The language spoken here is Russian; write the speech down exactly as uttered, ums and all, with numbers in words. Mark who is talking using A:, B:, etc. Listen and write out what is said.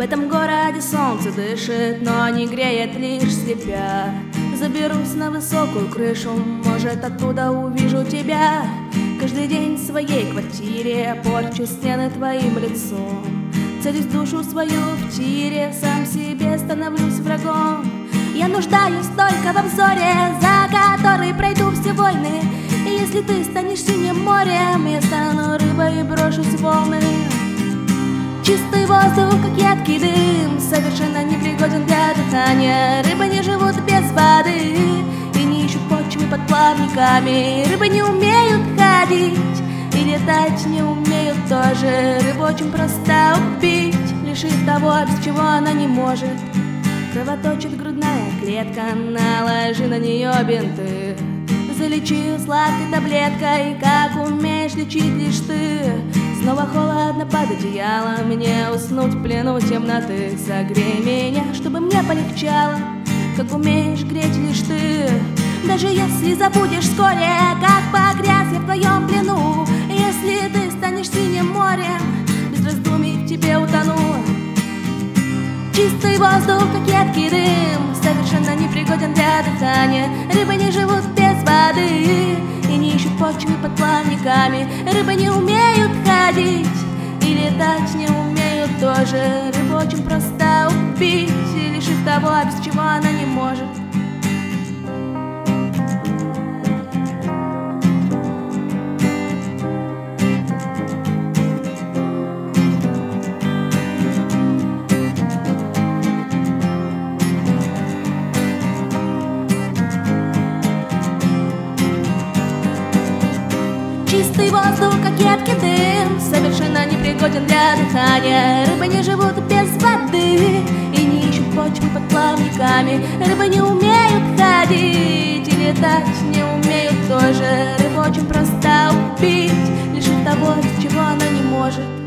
A: В этом городе солнце дышит, но не греет, лишь слепя. Заберусь на высокую крышу, может, оттуда увижу тебя. Каждый день в своей квартире порчу стены твоим лицом. Целюсь душу свою в тире, сам себе становлюсь врагом. Я нуждаюсь только во взоре, за который пройду все войны. И если ты станешь синим морем, я стану рыбой и брошусь в волны. Чистый воздух, как едкий дым, совершенно непригоден для дыхания. Рыбы не живут без воды и не ищут почвы под плавниками. Рыбы не умеют ходить и летать не умеют тоже. Рыбу очень просто убить, лишив того, без чего она не может. Кровоточит грудная клетка, наложи на нее бинты. Залечи сладкой таблеткой, как умеешь лечить лишь ты. Снова холодно под одеялом, мне уснуть в плену темноты. Согрей меня, чтобы мне полегчало, как умеешь греть лишь ты. Даже если забудешь вскоре, как погряз я в твоем плену. Если ты станешь синим морем, без раздумий в тебе утону. Чистый воздух, как едкий дым, совершенно непригоден для дыхания. Рыбы не живут без воды и не ищут почвы под плавниками. Рыбы не умеют ходить и летать не умеют тоже. Рыбу очень просто убить, лишив того, без чего она не может. Чистый воздух, как едкий дым, совершенно непригоден для дыхания. Рыбы не живут без воды и не ищут почвы под плавниками. Рыбы не умеют ходить и летать не умеют тоже. Рыбу очень просто убить, лишив того, без чего она не может.